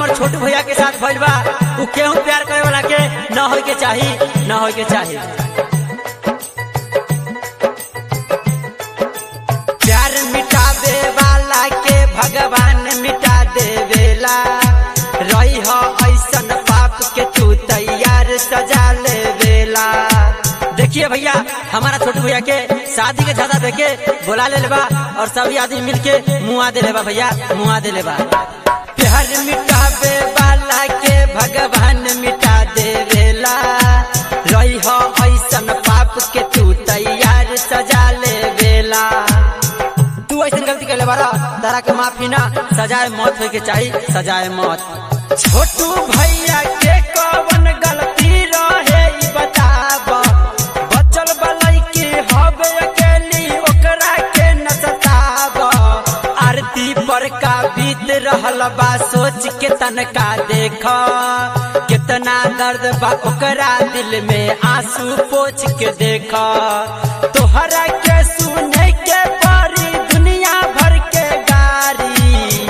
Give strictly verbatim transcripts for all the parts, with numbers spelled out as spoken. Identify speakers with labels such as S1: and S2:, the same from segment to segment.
S1: हमर छोटू भैया के साथ भइल बा उ केहू प्यार करे वाला के न होय के चाही न होय के चाही। प्यार मिटावे वाला के भगवान मिटा देवेला, रही हो ऐसन पाप के तू तैयार सजा लेवेला। देखिए भैया हमारा छोटू भैया के शादी के ज्यादा देखे बुला ले लेबा और सभी आदमी मिलके मुआ दे लेबा भैया मुआ दे लेबा। प्यार मिटावे वाला के भगवान मिटा देवेला, रही हो ऐसन पाप के तू तैयार सजा लेवेला। तू ऐसन गलती कर ले बारा तारा के माफी ना सजाए मौत होय के चाही सजाए मौत। छोटू भैया के कौन गलती रहे ई बताब, बचल बलई के हवे अकेली ओकरा के न सताब। आरती पर का बीत रहल बा सोच के तनका देख, कितना दर्द बा ओकरा दिल में आंसू पोछ के देख। तोहरा के सुने के परी दुनिया भर के गारी,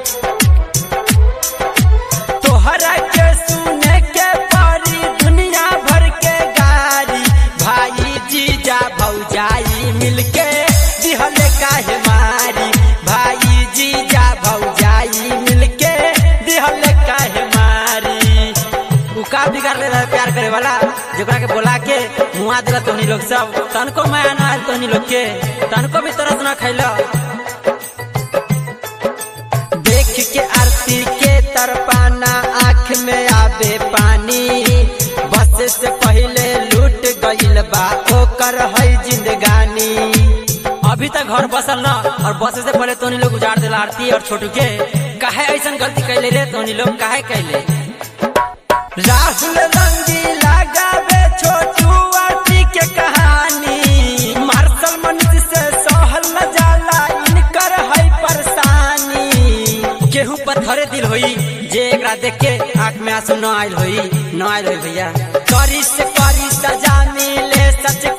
S1: तोहरा के सुने के परी दुनिया भर के गारी। भाई जीजा भौजाई मिलके दिहले काहे मारी, भाई जीजा भौजाई मिलके दिहले काहे मारी। उ का बिगाड़ ले रहा प्यार करे वाला जेकरा के बोला के मुआ दिला तोहनी लोग सब तनको माया ना आयल तोहनी लोग के तनको भी तरस ना खैला। देख के आरती के तरपाना आँख में आवे पानी, बस से पहले लूट गइल बा ओकर है जिंदगानी। अभी तक घर बसल ना और बस से पहले तोहनी लोग उजाड़ दिला आरती और छोटू के। काहे ऐसन गलती कैले रे तोहनी लोग काहे कैले। राहुल रंगीला गावे छोटू आरती के कहानी, मार्शल मनीष से सहल न जाला इनकर है परेशानी। केहू पत्थरे दिल होई जे एकरा देख के आँख में आंसू न आयल होई न आयल होई भैया। करी से करी सजा मिले सच